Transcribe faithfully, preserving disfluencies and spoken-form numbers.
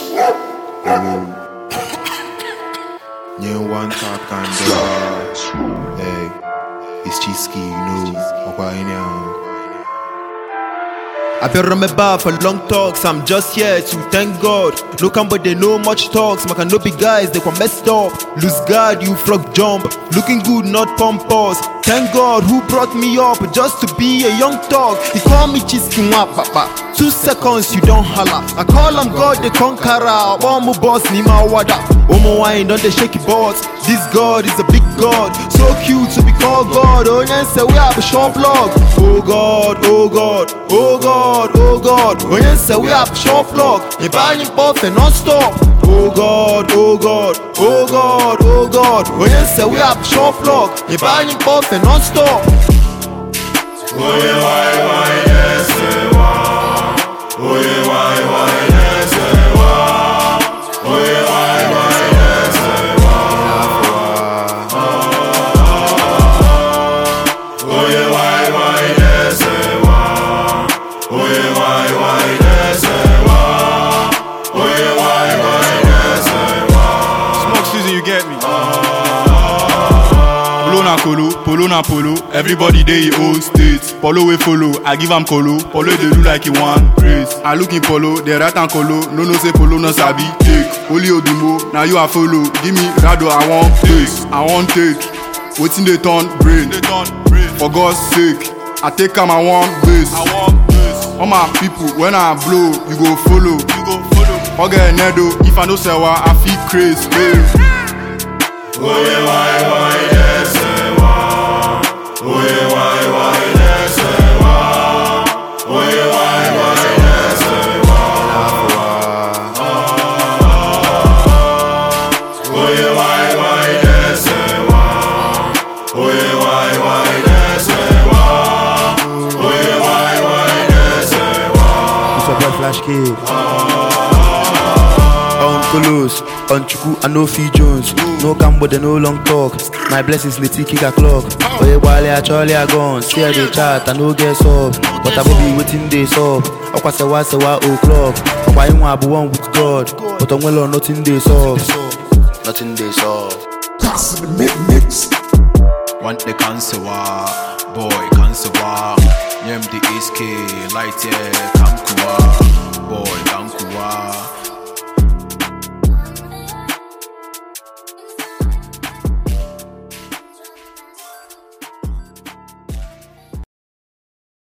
Nie one talk and uh, hey, it's Chisky, you know, Okwainia. I've been running back for long talks, I'm just here to thank God. No can but they know much talks, my can no be guys, they can messed up. Lose guard, you frog jump, looking good, not pompous. Thank God who brought me up just to be a young dog. He call me Chisky Papa. Two seconds you don't holla. I call him God the conqueror. Omo boss Nima Wada. Omo wine don't they shake your balls. This God is a big God, so cute to be called God. Oh yes, we have a short vlog. Oh God, oh God, oh God, oh God. Oh yes, we have a short vlog. You buying buff and non-stop. Oh God, oh God, oh God, oh God. Oh yes, we have a short vlog. You buying buff and non-stop. Oh yeah, why, why, yes, why? Oh yeah, why, why, yes, why? Oh yeah, why, why, yes, why? Oh yeah, why, why, yes, why? Oh yeah, why, why, yes, why? Oh yeah, why, why, yes, why? Smoke season, you get me? Polo na colo, polo na polo. Everybody dey e own state. Polo we follow, I give am colo. Polo dey do like he want praise. I look in polo, they write am colo. No no say polo no sabi take. Only Odimo, now you a follow. Give me rado, I want place, I want take. Wetin dey turn brain? For God's sake, I take am, I want base. All my people, when I blow, you go follow. You go follow. Oge Nedo, if I no sewa, I feel crazy. Oh yeah, why, why, yes, why? Oh yeah, why, why, yes, why? Oh yeah, why, why, yes, why? Oh yeah, why, why, yes, why? Oh yeah, why, why, yes, why? Oh yeah, why, why, yes, why? It's a boy Flash Kid. On Colos, on Chuku, and no Fee Jones. No Cambo, they no long talk. My blessings, Letty kick a clock. Oh, yeah, while I Charlie are gone. See how they chat, I no get up. But I will be waiting days up. Okwa se wa se wa o'clock. Okwa you want to be one with God. But I'm well on nothing days up. Nothing days up. That's the mix. Want the cancer wa, boy cancer wa. Nyem the S K, light yeah, kamkuwa, boy kamkuwa.